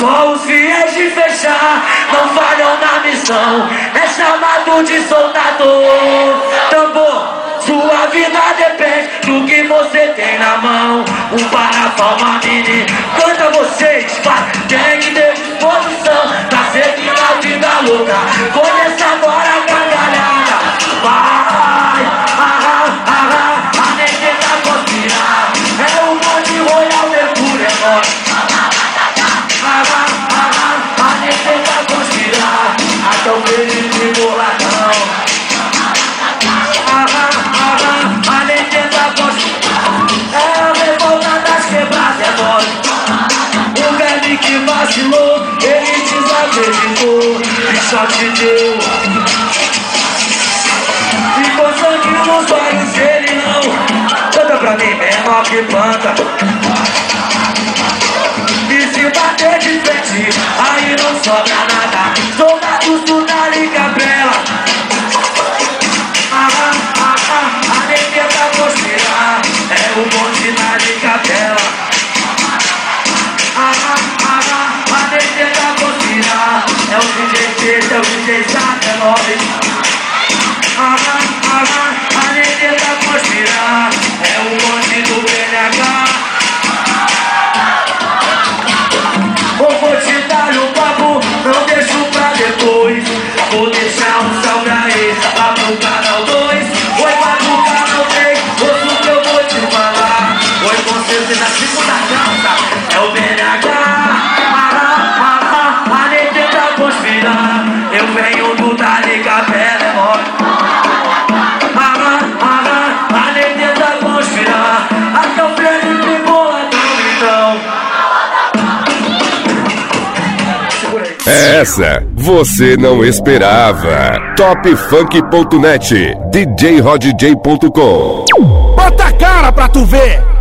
Só os fiéis de fechar não falham na missão. É chamado de soldado. Tambor, sua vida depende do que você tem na mão. Um para-palma mini, canta vocês, vai. Tem que ter disposição pra seguir a vida louca. Começa agora a gargalhada. Vai, a nem tenta conspirar. É o bonde royal, Mercúrio é nóis. A nem tenta conspirar. Até o beijo de boladão. A nem tenta conspirar. É a revolta das quebradas, é nóis. O verme que vacilou, ele desacreditou e só te deu. Ficou sangue nos olhos, ele não. Canta pra mim, menor que planta. E se bater de frente, aí não sobra nada. Soldados do Dali Capela. A nem tenta conspirar. É o bonde Dali Capela. A nem tenta conspirar. É o DJ Teta, é o DJ Zata, é nóis. A nem tenta conspirar. É o bonde do BNH. Ou vou te dar um papo, não deixo pra depois. Vou deixar um salve aí lá pro canal 2. Oi, vai pro canal 3, ouço o que eu vou te falar. Oi, com certeza, segunda calça é o BNH. A nem tenta conspirar. Eu venho do Dali Capela, é nóis. A nem tenta conspirar. Até o Felipe boladão, então. Essa você não esperava. Topfunk.net, djrodj.com. Bota a cara pra tu ver.